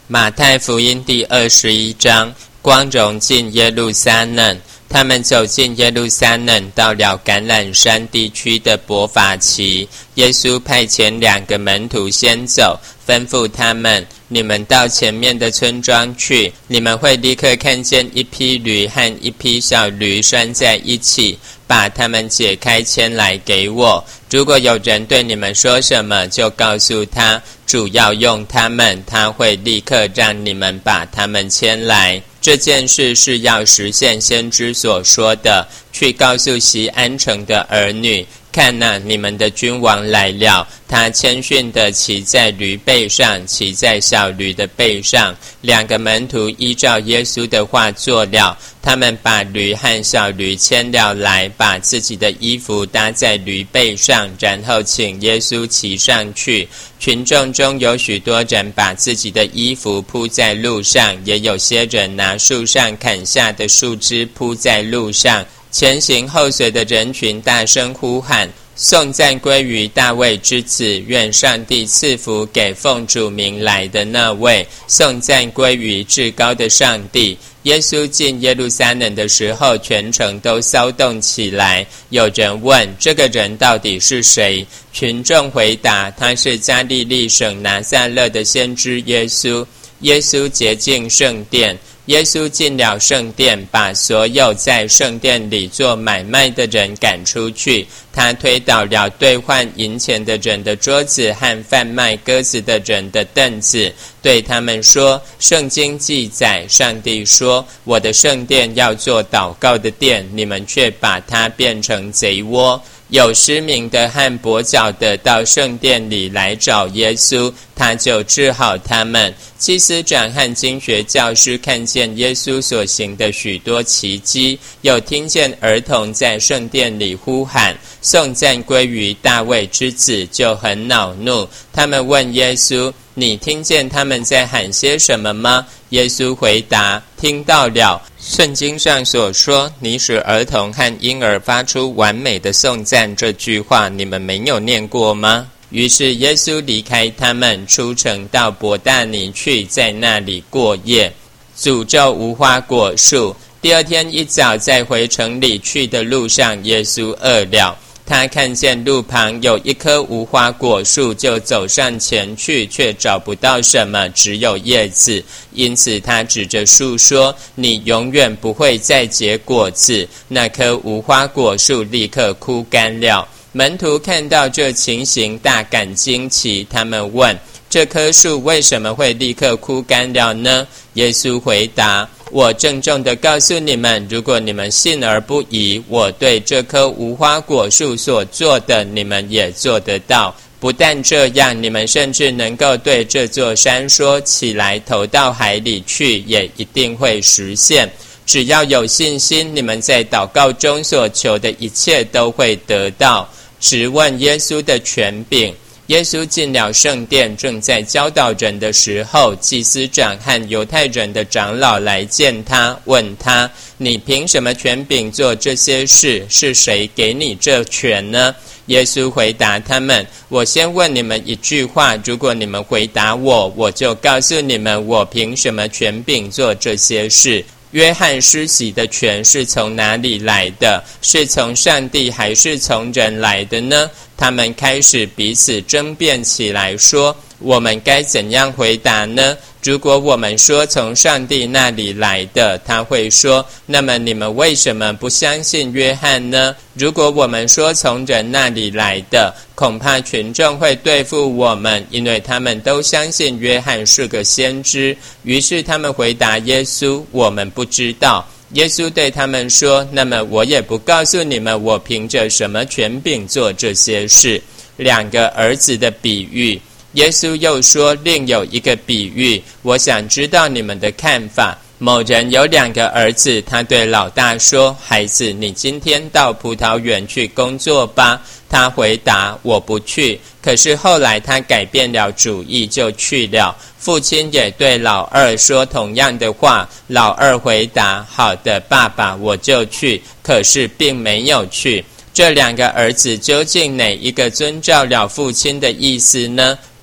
马太福音第21章，光荣进耶路撒冷。他们走进耶路撒冷，到了橄榄山地区的伯法其。耶稣派遣2个门徒先走，吩咐他们：你们到前面的村庄去，你们会立刻看见一匹驴和一匹小驴拴在一起，把它们解开牵来给我。如果有人对你们说什么，就告诉他，主要用他们，他会立刻让你们把他们牵来。这件事是要实现先知所说的，去告诉锡安城的儿女，看哪，你们的君王来了，他谦逊地骑在驴背上，骑在小驴的背上。2个门徒依照耶稣的话做了，他们把驴和小驴牵了来，把自己的衣服搭在驴背上，然后请耶稣骑上去。群众中有许多人把自己的衣服铺在路上，也有些人拿树上砍下的树枝铺在路上。前行后随的人群大声呼喊：颂赞归于大卫之子，愿上帝赐福给奉主名来的那位，颂赞归于至高的上帝。耶稣进耶路撒冷的时候，全城都骚动起来。有人问：这个人到底是谁？群众回答：他是加利利省拿撒勒的先知耶稣。耶稣洁净圣殿。耶稣进了圣殿，把所有在圣殿里做买卖的人赶出去。他推倒了兑换银钱的人的桌子和贩卖鸽子的人的凳子，对他们说：圣经记载，上帝说，我的圣殿要做祷告的殿，你们却把它变成贼窝。有失明的和跛脚的到圣殿里来找耶稣，他就治好他们。祭司长和经学教师看见耶稣所行的许多奇迹，又听见儿童在圣殿里呼喊颂赞归于大卫之子，就很恼怒。他们问耶稣：你听见他们在喊些什么吗？耶稣回答：听到了。圣经上所说，你使儿童和婴儿发出完美的颂赞，这句话你们没有念过吗？于是耶稣离开他们，出城到伯大尼去，在那里过夜。诅咒无花果树。第二天一早，在回城里去的路上，耶稣饿了。他看见路旁有一棵无花果树，就走上前去，却找不到什么，只有叶子。因此他指着树说：你永远不会再结果子。那棵无花果树立刻枯干了。门徒看到这情形，大感惊奇。他们问：这棵树为什么会立刻枯干了呢？耶稣回答：我郑重地告诉你们，如果你们信而不疑，我对这棵无花果树所做的，你们也做得到。不但这样，你们甚至能够对这座山说：起来，投到海里去，也一定会实现。只要有信心，你们在祷告中所求的一切都会得到。质问耶稣的权柄。耶稣进了圣殿，正在教导人的时候，祭司长和犹太人的长老来见他，问他：你凭什么权柄做这些事？是谁给你这权呢？耶稣回答他们：我先问你们一句话，如果你们回答我，我就告诉你们，我凭什么权柄做这些事。约翰施洗的权是从哪里来的？是从上帝还是从人来的呢？他们开始彼此争辩起来，说：我们该怎样回答呢？如果我们说从上帝那里来的，他会说：那么你们为什么不相信约翰呢？如果我们说从人那里来的，恐怕群众会对付我们，因为他们都相信约翰是个先知。于是他们回答耶稣：我们不知道。耶稣对他们说：那么我也不告诉你们，我凭着什么权柄做这些事。2个儿子的比喻。耶稣又说另有一个比喻，我想知道你们的看法。某人有2个儿子，他对老大说：孩子，你今天到葡萄园去工作吧。他回答：我不去。可是后来他改变了主意，就去了。父亲也对老二说同样的话。老二回答：好的，爸爸，我就去。可是并没有去。这2个儿子究竟哪一个遵照了父亲的意思呢？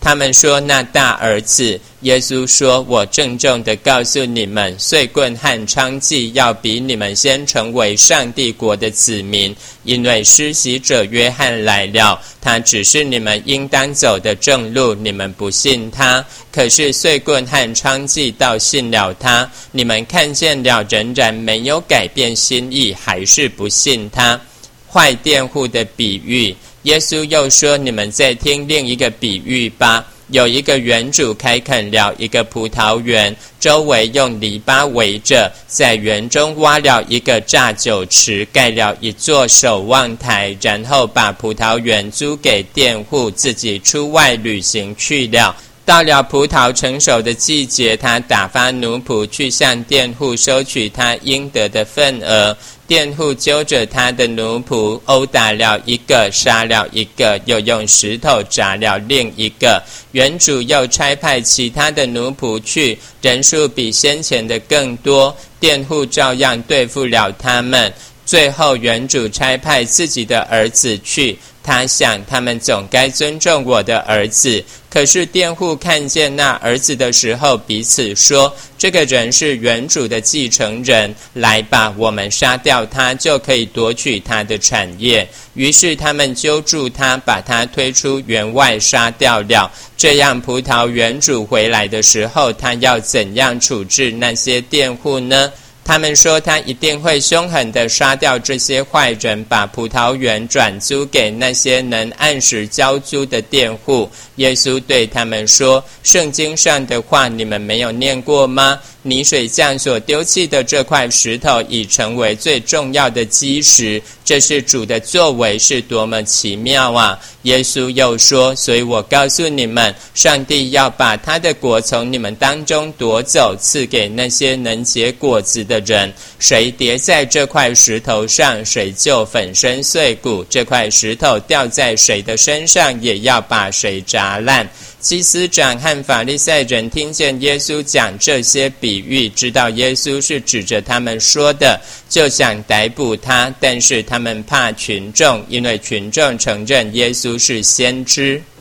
他们说那大儿子。耶稣说，我郑重地告诉你们，碎棍和娼妓要比你们先成为上帝国的子民，因为施洗者约翰来了，他指示你们应当走的正路，你们不信他。可是碎棍和娼妓倒信了他，你们看见了，仍然没有改变心意，还是不信他。坏佃户的比喻。耶稣又说，你们再听另一个比喻吧。有一个园主开垦了一个葡萄园，周围用篱笆围着，在园中挖了一个榨酒池，盖了一座守望台，然后把葡萄园租给佃户，自己出外旅行去了。到了葡萄成熟的季节，他打发奴仆去向佃户收取他应得的份额。佃户揪着他的奴仆，殴打了一个，杀了一个，又用石头砸了另一个。园主又差派其他的奴仆去，人数比先前的更多，佃户照样对付了他们。最后园主差派自己的儿子去，他想他们总该尊重我的儿子。可是佃户看见那儿子的时候，彼此说，这个人是园主的继承人，来吧，我们杀掉他，就可以夺取他的产业。于是他们揪住他，把他推出园外杀掉了。这样葡萄园主回来的时候，他要怎样处置那些佃户呢？他们说，他一定会凶狠地杀掉这些坏人，把葡萄园转租给那些能按时交租的佃户。耶稣对他们说，圣经上的话你们没有念过吗？泥水匠所丢弃的这块石头已成为最重要的基石，这是主的作为，是多么奇妙啊！耶稣又说，所以我告诉你们，上帝要把他的国从你们当中夺走，赐给那些能结果子的人。谁跌在这块石头上，谁就粉身碎骨，这块石头掉在谁的身上，也要把谁砸烂。祭司长和法利赛人听见耶稣讲这些比喻，知道耶稣是指着他们说的，就想逮捕他，但是他们怕群众，因为群众承认耶稣是先知。